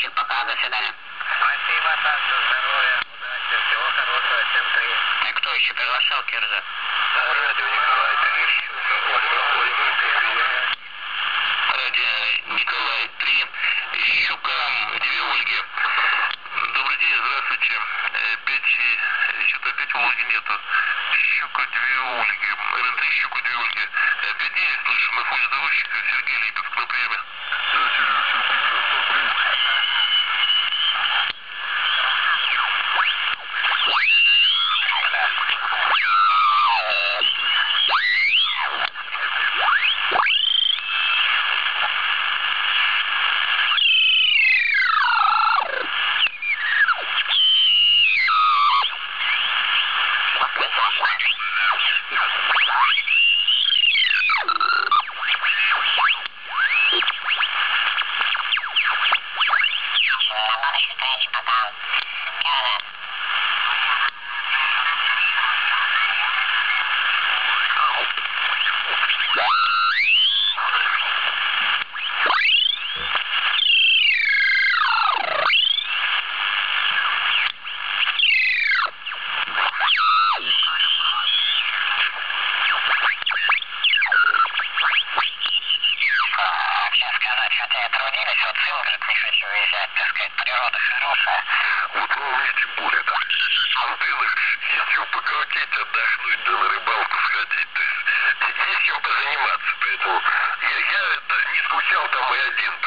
Удачи, пока, до свидания. Спасибо, также здоровья, удачи, всего хорошего, всем привет. А кто еще приглашал, Кирза? Радио Николай Терещук, Радио Николай 3, Щукам 2 Ольги. Добрый день, здравствуйте. Опять Ольги нету. Щука 2 Ольги. РНТ Щука 2 Ольги. Опять не слышу, на фоне заводчика Сергей Липецк на приеме. Природа хорошая. Вот вы видите, буря там. Антенны, если покрутить, отдохнуть, да на рыбалку сходить. То есть есть чем позаниматься. Поэтому я не скучал там и один.